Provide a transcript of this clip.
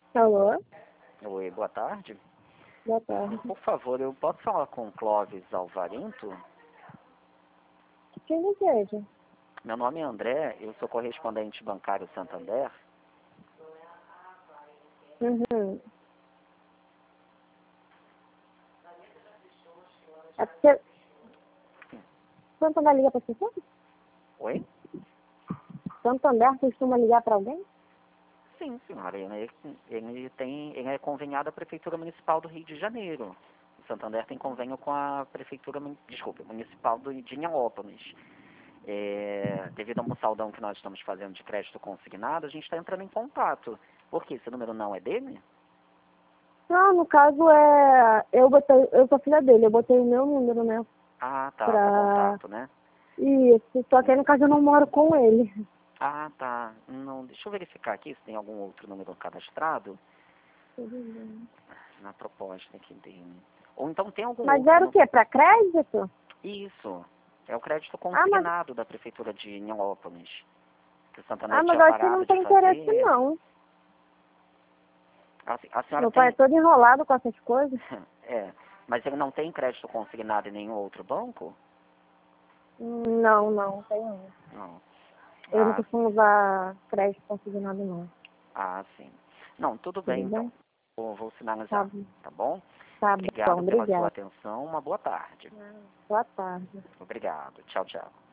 Alô? Oi, boa tarde. Boa tarde. Por favor, eu posso falar com o Clóvis Alvarinto? Quem deseja? Meu nome é André, eu sou correspondente bancário Santander. Uhum. É porque... Santander liga para pessoa? Oi? Santander costuma ligar para alguém? Sim, senhora. Ele é conveniado à Prefeitura Municipal do Rio de Janeiro. O Santander tem convênio com a Prefeitura, Municipal de Nilópolis. Devido ao saldão que nós estamos fazendo de crédito consignado, a gente está entrando em contato. Por quê? Esse número não é dele? Não, no caso é... Eu sou filha dele, eu botei o meu número, né? Ah, tá, para Pra... contato, né? Isso, só que aí no caso eu não moro com ele. Ah, tá. Não, deixa eu verificar aqui se tem algum outro número cadastrado na proposta aqui dele. Ou então tem algum Mas outro era o quê? Para crédito? Isso. É o crédito Ah, mas, consignado da Prefeitura de Nilópolis. Que o Santander mas tinha eu acho que não parado de tem interesse, fazer. não. A senhora Meu pai é tem. todo enrolado com essas coisas. É. Mas ele não tem crédito consignado em nenhum outro banco? Não, tem não. Não. Eu não Ah, costumo usar crédito consignado, não. sim. Não, tudo Tudo bem então. bem? Vou Tá finalizar, bom. tá bom? Tá bom, Obrigado pela sua obrigada. atenção. Uma boa tarde. Boa tarde. Obrigado. Tchau, tchau.